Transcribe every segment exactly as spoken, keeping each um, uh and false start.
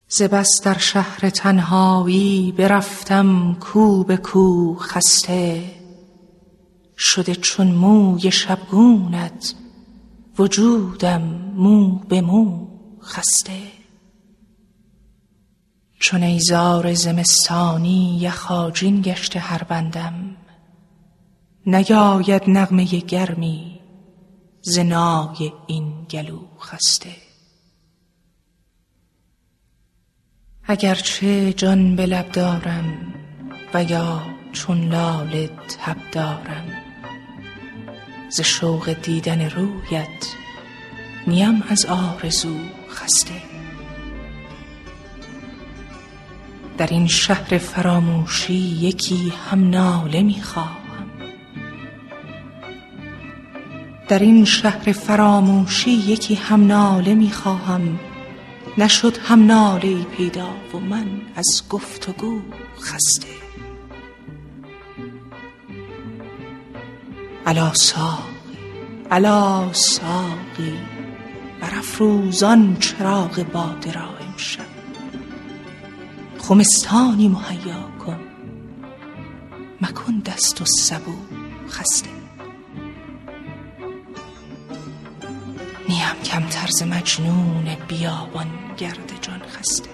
ز بس در شهر تنهایی برفتم کو به کو خسته، شده چون موی شبگونت وجودم مو به مو خسته. چون ایزار زمستانی یخاجین گشته هر بندم، نیاید نغمه گرمی ز نای این گلو خسته. اگرچه جان به لب دارم و یا چون لاله تب دارم، ز شوق دیدن رویت نیم از آرزو خسته. در این شهر فراموشی یکی هم ناله می خواهم، در این شهر فراموشی یکی هم ناله می خواهم. نشد هم ناله‌ای پیدا و من از گفتگو خسته. الا ساقی الا ساقی، برافروزان چراغ باده را امشب. خمستانی مهیا کن مکن دست و سبو خسته. نیم کمتر ز مجنون بیابان گرد جان خسته،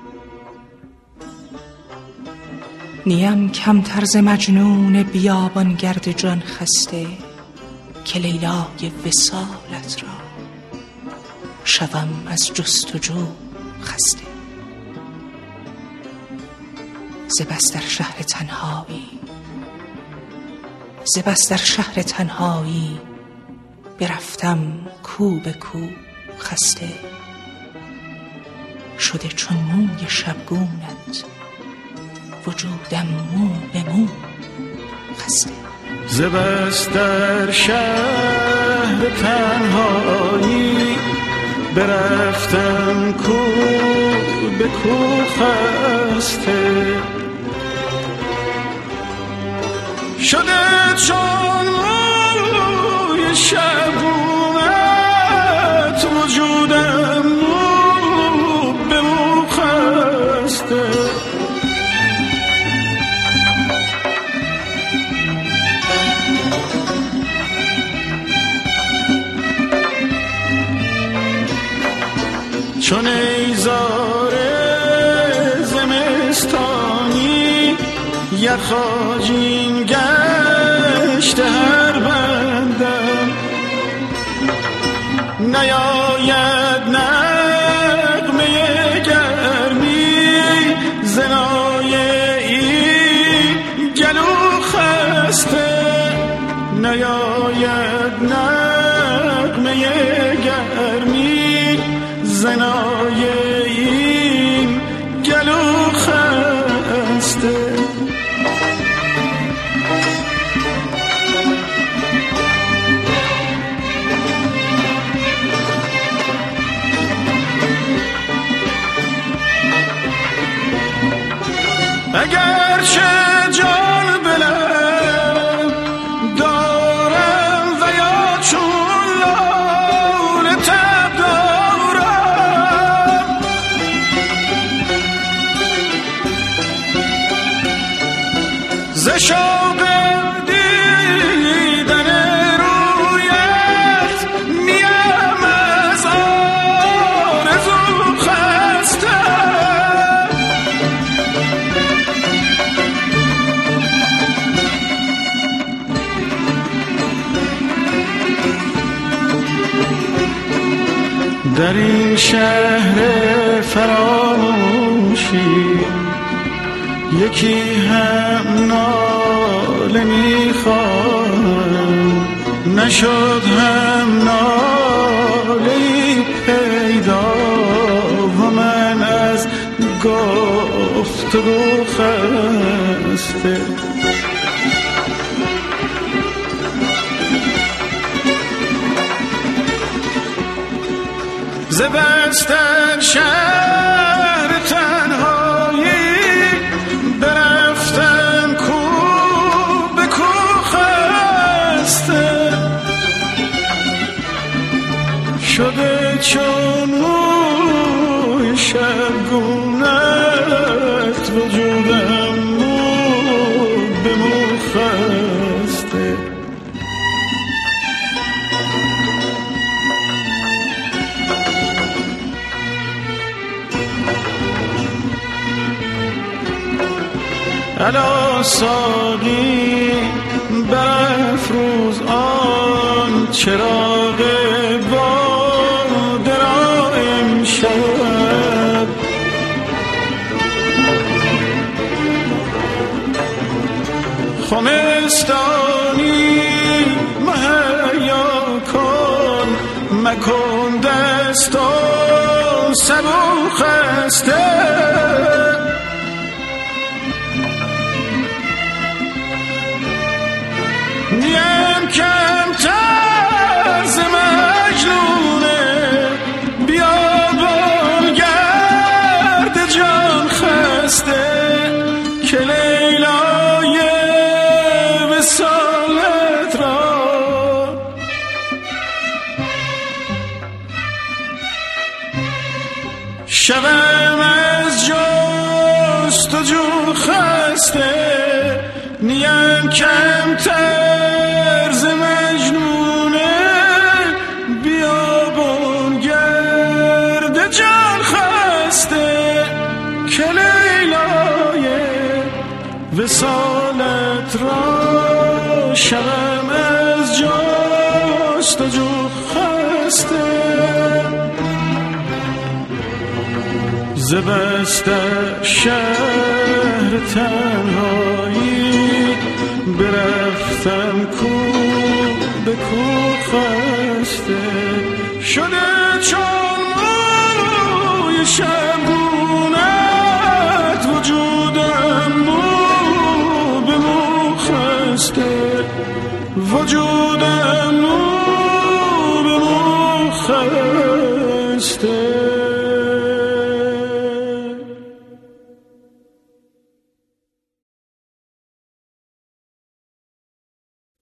نیم کمتر ز مجنون بیابان گرد جان خسته، که لیلای وصالت را شوم از جستجو خسته. ز بس در شهر تنهایی ز بس در شهر تنهایی برفتم کو به کو خسته، شده چون موی شبگونت وجودم مو به مو خسته. ز بس در شهر تنهایی برفتم کو به کو خسته، شده چون موی شبونت وجودم مو به مو خسته. چون ایزار زمستانی یخاجین گشته هر بندم، نیاید نغمه گرمی زنای این گلو خسته، نیاید نغمه گرمی زنای این گلو خسته. اگرچه جان به لب دارم و یا چون لاله تب دارم، ز شوق دیدن رویت نیم از آرزو خسته. در این شهر فراموشی یکی هم ناله میخواهم، نشد هم ناله پیدا و من از گفتگو خسته. ز بس در شهر تنهایی برفتم کو به کو خسته، شده چون موی شبگون الا ساقی برافروز آن چراغ باده را امشب. خمستانی مهیا کن، مکن دست و سبو خسته. نیم کم ترز مجنونه، بیا بلگرد جان خسته که لیلای وصالت را شبم از جستجو خسته. نیم کم ترز مجنونه، بیا بنگرد جان خسته که لیلای وصالت را شبم از جستجو خسته. ز بسته شهر تنهایی برفتم کو به کو خسته. شده چون موی شبگونت وجودم مو به مو خسته. وجودم مو به مو خسته.